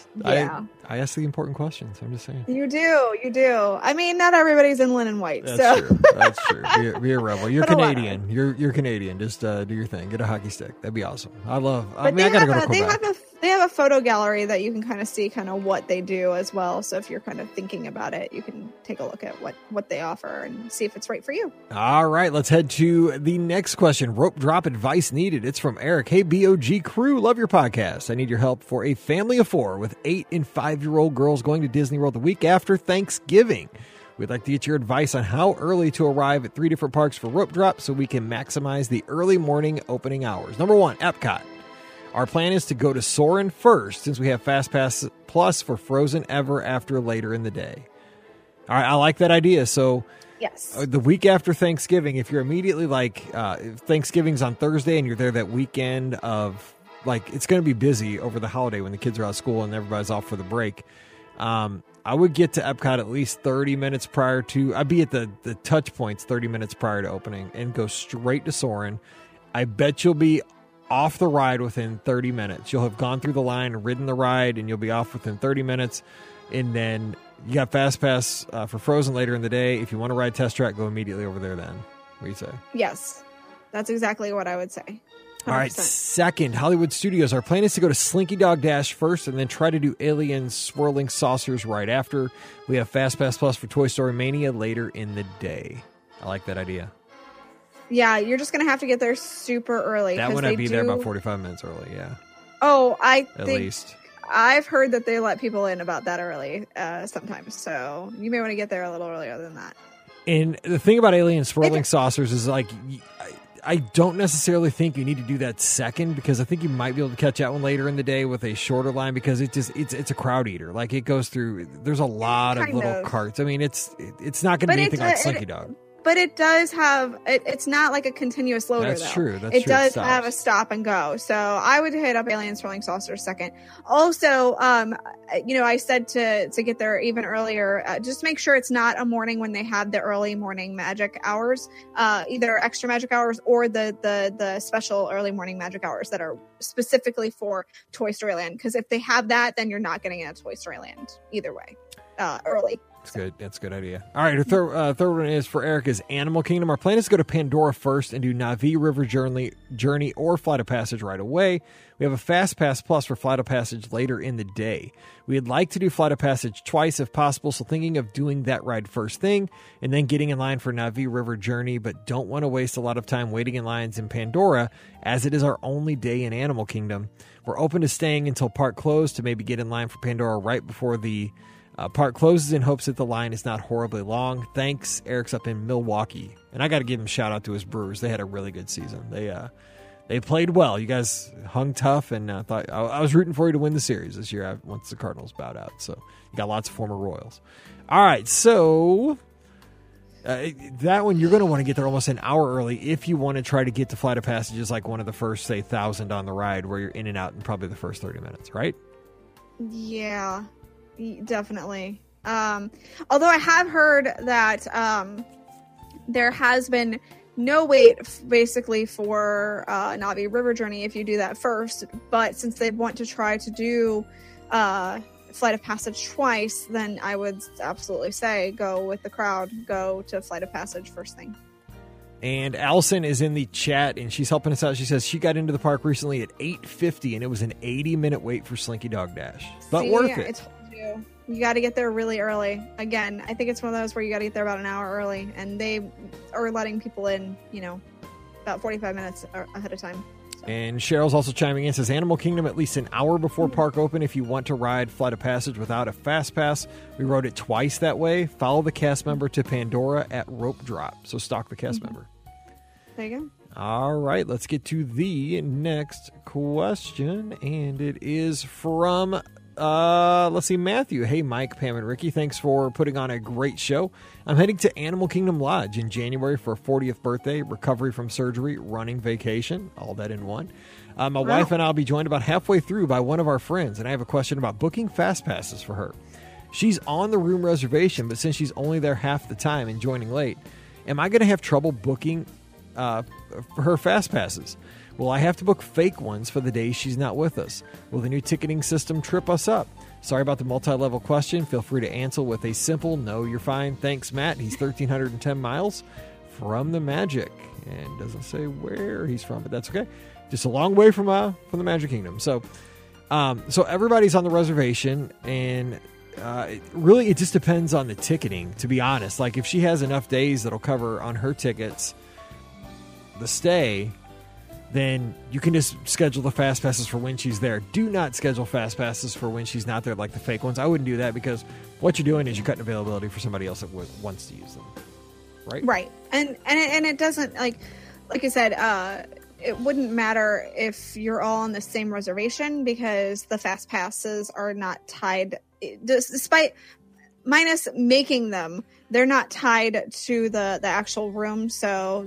I ask the important questions. I'm just saying. You do. I mean, not everybody's in linen white. That's true. Be a rebel. You're Canadian. You're Canadian. Just do your thing. Get a hockey stick. That'd be awesome. I gotta go to Quebec. They have a photo gallery that you can kind of see kind of what they do as well. So if you're kind of thinking about it, you can take a look at what they offer and see if it's right for you. All right, let's head to the next question. Rope drop advice needed. It's from Eric. Hey, BOG crew, love your podcast. I need your help for a family of 4 with 8 and 5-year-old girls going to Disney World the week after Thanksgiving. We'd like to get your advice on how early to arrive at 3 different parks for rope drop so we can maximize the early morning opening hours. Number 1, Epcot. Our plan is to go to Soarin' first since we have Fast Pass Plus for Frozen Ever After later in the day. All right, I like that idea. So yes, the week after Thanksgiving, if you're immediately if Thanksgiving's on Thursday and you're there that weekend of, it's going to be busy over the holiday when the kids are out of school and everybody's off for the break. I would get to Epcot at least 30 minutes prior to, I'd be at the touch points 30 minutes prior to opening and go straight to Soarin'. I bet you'll be off the ride within 30 minutes. You'll have gone through the line, ridden the ride, and you'll be off within 30 minutes. And then you got Fast Pass for Frozen later in the day. If you want to ride Test Track, go immediately over there then. What do you say? Yes, that's exactly what I would say. 100%. All right, second, Hollywood Studios. Our plan is to go to Slinky Dog Dash first and then try to do Alien Swirling Saucers right after. We have Fast Pass Plus for Toy Story Mania later in the day. I like that idea. Yeah, you're just going to have to get there super early. That one I'd be there about 45 minutes early, yeah. Oh, At least. I've heard that they let people in about that early sometimes, so you may want to get there a little earlier than that. And the thing about Alien Swirling Saucers is, I don't necessarily think you need to do that second, because I think you might be able to catch that one later in the day with a shorter line, because it's a crowd eater. It goes through, there's a lot of little carts. I mean, it's not going to be anything like Slinky Dog. But it does have, it's not like a continuous loader, That's though. True. It does have a stop and go. So I would hit up Alien Swirling Saucer second. Also, I said to get there even earlier, just make sure it's not a morning when they have the early morning magic hours, either extra magic hours or the special early morning magic hours that are specifically for Toy Story Land. Because if they have that, then you're not getting it at Toy Story Land either way, early. That's good. That's a good idea. All right, our third one is for Eric is Animal Kingdom. Our plan is to go to Pandora first and do Na'vi River Journey or Flight of Passage right away. We have a Fast Pass Plus for Flight of Passage later in the day. We'd like to do Flight of Passage twice if possible, so thinking of doing that ride first thing and then getting in line for Na'vi River Journey, but don't want to waste a lot of time waiting in lines in Pandora as it is our only day in Animal Kingdom. We're open to staying until park closed to maybe get in line for Pandora right before the park closes in hopes that the line is not horribly long. Thanks. Eric's up in Milwaukee. And I got to give him a shout out to his Brewers. They had a really good season. They played well. You guys hung tough, and thought I was rooting for you to win the series this year once the Cardinals bowed out. So you got lots of former Royals. All right, so That one, you're going to want to get there almost an hour early if you want to try to get to Flight of Passage as like one of the first, say, 1,000 on the ride where you're in and out in probably the first 30 minutes, right? Yeah, definitely. Although I have heard that there has been no wait basically for Na'vi River Journey if you do that first. But since they want to try to do Flight of Passage twice, then I would absolutely say go with the crowd. Go to Flight of Passage first thing. And Allison is in the chat, and she's helping us out. She says she got into the park recently at 8:50, and it was an 80-minute wait for Slinky Dog Dash. But worth it. I told you. You got to get there really early. Again, I think it's one of those where you got to get there about an hour early, and they are letting people in, about 45 minutes ahead of time. And Cheryl's also chiming in, says Animal Kingdom at least an hour before park open if you want to ride Flight of Passage without a fast pass. We rode it twice that way. Follow the cast member to Pandora at Rope Drop. So stalk the cast member. There you go. All right, let's get to the next question. And it is from, let's see, Matthew. Hey, Mike, Pam, and Ricky. Thanks for putting on a great show. I'm heading to Animal Kingdom Lodge in January for a 40th birthday, recovery from surgery, running vacation, all that in one. My wife and I will be joined about halfway through by one of our friends, and I have a question about booking fast passes for her. She's on the room reservation, but since she's only there half the time and joining late, am I going to have trouble booking her fast passes? Will I have to book fake ones for the days she's not with us? Will the new ticketing system trip us up? Sorry about the multi-level question. Feel free to answer with a simple, no, you're fine. Thanks, Matt. He's 1,310 miles from the Magic. And doesn't say where he's from, but that's okay. Just a long way from the Magic Kingdom. So everybody's on the reservation, and it just depends on the ticketing, to be honest. Like, if she has enough days that'll cover on her tickets the stay, then you can just schedule the fast passes for when she's there. Do not schedule fast passes for when she's not there, like the fake ones. I wouldn't do that, because what you're doing is you're cutting availability for somebody else that wants to use them. Right? And it doesn't, like I said, it wouldn't matter if you're all on the same reservation, because the fast passes are not tied, despite minus making them, they're not tied to the actual room. So,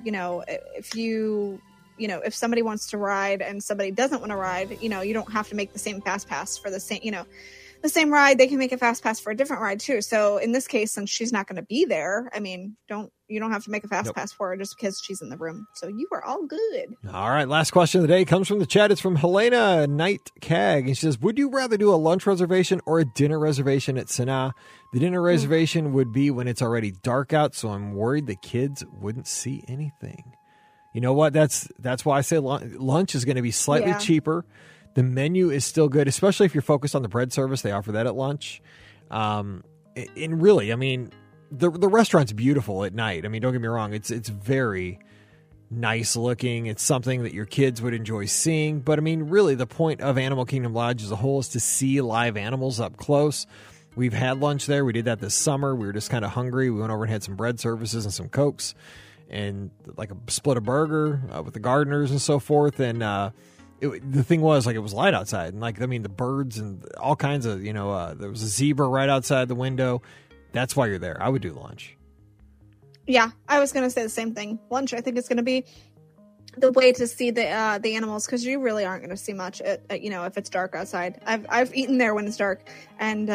if somebody wants to ride and somebody doesn't want to ride, you don't have to make the same fast pass for the same ride. They can make a fast pass for a different ride too. So in this case, since she's not going to be there, I mean, you don't have to make a fast pass for her just because she's in the room. So you are all good. All right. Last question of the day comes from the chat. It's from Helena Knight Cag. And she says, would you rather do a lunch reservation or a dinner reservation at Sanaa? The dinner reservation would be when it's already dark out, so I'm worried the kids wouldn't see anything. You know what? That's why I say lunch is going to be slightly cheaper. The menu is still good, especially if you're focused on the bread service. They offer that at lunch. And really, I mean, the restaurant's beautiful at night. I mean, don't get me wrong. It's very nice looking. It's something that your kids would enjoy seeing. But I mean, really, the point of Animal Kingdom Lodge as a whole is to see live animals up close. We've had lunch there. We did that this summer. We were just kind of hungry. We went over and had some bread services and some Cokes and like a split a burger with the gardeners and so forth. And the thing was, like, it was light outside, and the birds and all kinds of, there was a zebra right outside the window. That's why you're there. I would do lunch. Yeah, I was going to say the same thing. Lunch, I think, is going to be the way to see the animals, because you really aren't going to see much if it's dark outside. I've eaten there when it's dark, and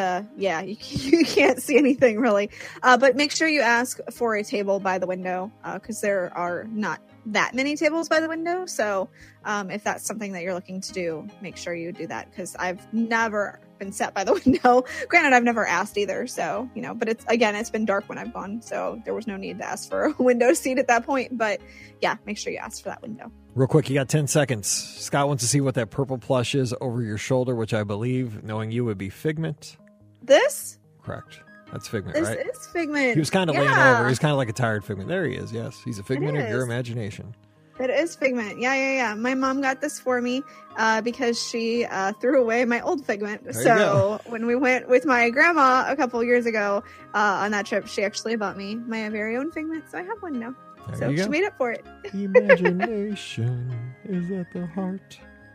you can't see anything really. But make sure you ask for a table by the window, because there are not that many tables by the window. So if that's something that you're looking to do, make sure you do that, because I've never been sat by the window. Granted, I've never asked either, so but it's been dark when I've gone, so there was no need to ask for a window seat at that point. But yeah, make sure you ask for that window. Real quick, you got 10 seconds. Scott wants to see what that purple plush is over your shoulder, which I believe, knowing you, would be Figment. This? Correct. That's Figment, this right? This is Figment. He was kind of leaning over. He's kind of like a tired Figment. There he is, yes. He's a figment of your imagination. It is Figment. Yeah. My mom got this for me because she threw away my old Figment. So when we went with my grandma a couple years ago on that trip, she actually bought me my very own Figment. So I have one now. So she made up for it. Imagination is at the heart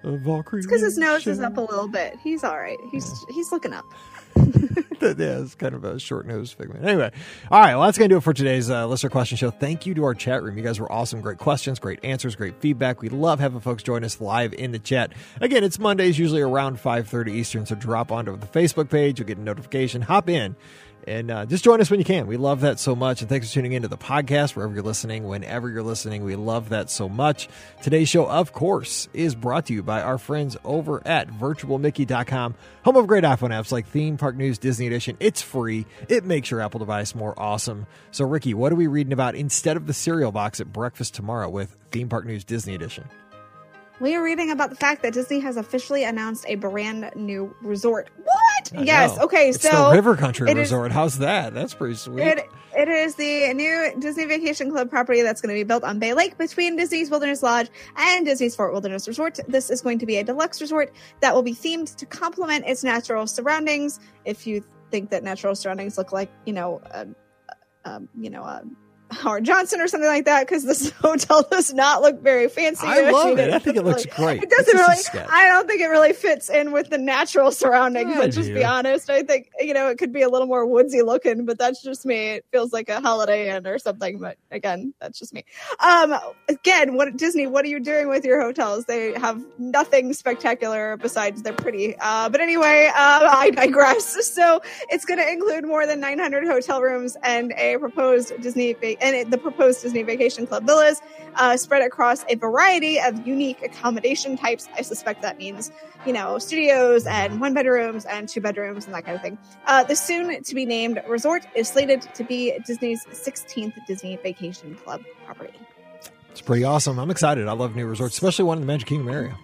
of all It's because his nose is up a little bit. He's all right. He's looking up. Yeah, it's kind of a short nose figment. Anyway, all right, well, that's going to do it for today's listener question show. Thank you to our chat room. You guys were awesome. Great questions, great answers, great feedback. We love having folks join us live in the chat. Again, it's Mondays, usually around 5:30 Eastern, so drop onto the Facebook page. You'll get a notification. Hop in. And just join us when you can. We love that so much. And thanks for tuning into the podcast, wherever you're listening, whenever you're listening. We love that so much. Today's show, of course, is brought to you by our friends over at virtualmickey.com, home of great iPhone apps like Theme Park News Disney Edition. It's free. It makes your Apple device more awesome. So, Ricky, what are we reading about instead of the cereal box at breakfast tomorrow with Theme Park News Disney Edition? We are reading about the fact that Disney has officially announced a brand new resort. What? Yes. Okay. It's the River Country Resort. How's that? That's pretty sweet. It is the new Disney Vacation Club property that's going to be built on Bay Lake between Disney's Wilderness Lodge and Disney's Fort Wilderness Resort. This is going to be a deluxe resort that will be themed to complement its natural surroundings. If you think that natural surroundings look like, Howard Johnson or something like that, because this hotel does not look very fancy. I love it. I think it looks great. It doesn't really. I don't think it really fits in with the natural surroundings. Let's just be honest. I think it could be a little more woodsy looking, but that's just me. It feels like a Holiday Inn or something. But again, that's just me. Disney? What are you doing with your hotels? They have nothing spectacular besides they're pretty. But anyway, I digress. So it's going to include more than 900 hotel rooms and a proposed the proposed Disney Vacation Club villas spread across a variety of unique accommodation types. I suspect that means, studios and 1 bedrooms and 2 bedrooms and that kind of thing. The soon-to-be-named resort is slated to be Disney's 16th Disney Vacation Club property. It's pretty awesome. I'm excited. I love new resorts, especially one in the Magic Kingdom area.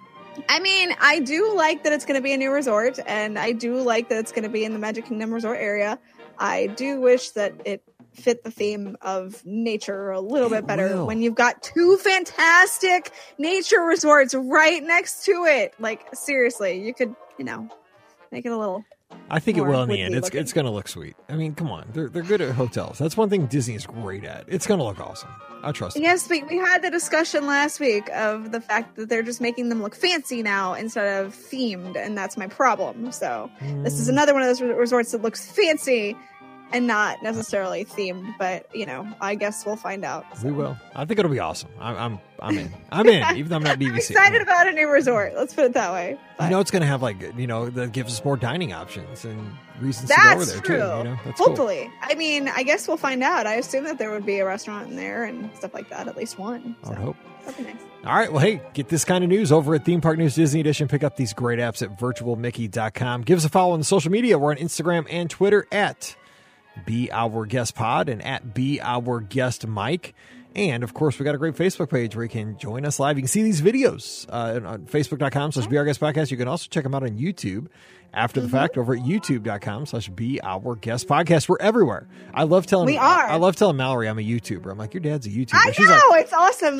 I mean, I do like that it's going to be a new resort, and I do like that it's going to be in the Magic Kingdom resort area. I do wish that it fit the theme of nature a little bit better when you've got 2 fantastic nature resorts right next to it. Like, seriously, you could, make it a little. I think it will in the end. It's going to look sweet. I mean, come on. They're good at hotels. That's one thing Disney is great at. It's going to look awesome. I trust it. Yes, we had the discussion last week of the fact that they're just making them look fancy now instead of themed, and that's my problem. So this is another one of those resorts that looks fancy and not necessarily themed, but I guess we'll find out. So. We will. I think it'll be awesome. I'm in. I'm in, even though I'm not BBC. I'm excited about a new resort. Let's put it that way. But. It's going to have that gives us more dining options and reasons to go over there true. Too. That's hopefully. Cool. I mean, I guess we'll find out. I assume that there would be a restaurant in there and stuff like that, at least one. I would hope. That'd be nice. All right. Well, hey, get this kind of news over at Theme Park News Disney Edition. Pick up these great apps at virtualmickey.com. Give us a follow on the social media. We're on Instagram and Twitter at Be Our Guest Pod and at Be Our Guest Mike. And, of course, we got a great Facebook page where you can join us live. You can see these videos on Facebook.com/Be Our Guest Podcast. You can also check them out on YouTube after the fact over at YouTube.com/Be Our Guest Podcast. We're everywhere. I love telling Mallory I'm a YouTuber. I'm like, your dad's a YouTuber. I know. It's awesome.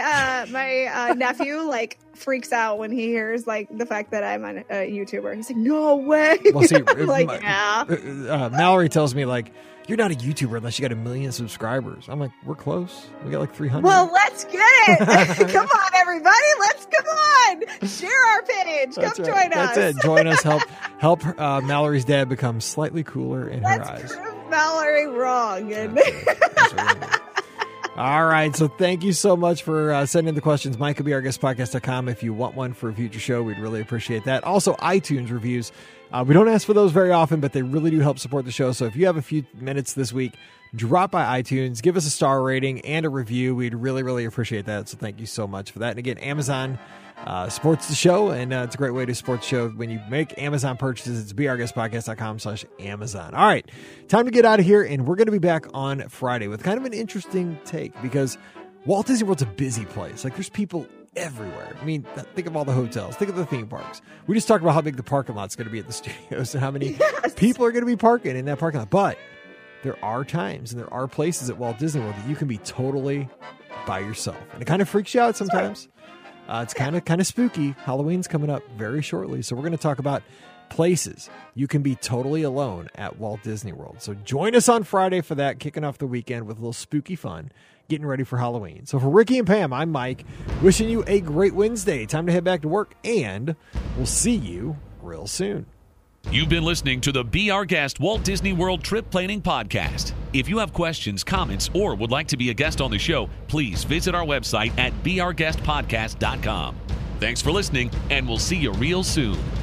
My nephew, freaks out when he hears the fact that I'm a YouTuber. He's like, no way. Well, see, yeah. Mallory tells me you're not a YouTuber unless you got 1 million subscribers. I'm like, we're close. We got 300. Well, let's get it. Come on, everybody. Come on. Share our page. Come join us. That's it. Join us. Help Mallory's dad become slightly cooler in her eyes. Let's prove Mallory wrong. All right. So thank you so much for sending the questions. Mike at BeOurGuestPodcast.com. If you want one for a future show, we'd really appreciate that. Also, iTunes reviews. We don't ask for those very often, but they really do help support the show. So if you have a few minutes this week, drop by iTunes, give us a star rating and a review. We'd really, really appreciate that. So thank you so much for that. And again, Amazon supports the show, and it's a great way to support the show. When you make Amazon purchases, it's BeOurGuestPodcast.com/Amazon. All right, time to get out of here, and we're going to be back on Friday with kind of an interesting take because Walt Disney World's a busy place. There's people everywhere. I mean, think of all the hotels. Think of the theme parks. We just talked about how big the parking lot's going to be at the studios and how many people are going to be parking in that parking lot. But there are times and there are places at Walt Disney World that you can be totally by yourself. And it kind of freaks you out sometimes. It's kind of spooky. Halloween's coming up very shortly. So we're going to talk about places you can be totally alone at Walt Disney World. So join us on Friday for that, kicking off the weekend with a little spooky fun, getting ready for Halloween. So for Ricky and Pam, I'm Mike, wishing you a great Wednesday. Time to head back to work, and we'll see you real soon. You've been listening to the Be Our Guest Walt Disney World Trip Planning Podcast. If you have questions, comments, or would like to be a guest on the show, please visit our website at beourguestpodcast.com. Thanks for listening, and we'll see you real soon.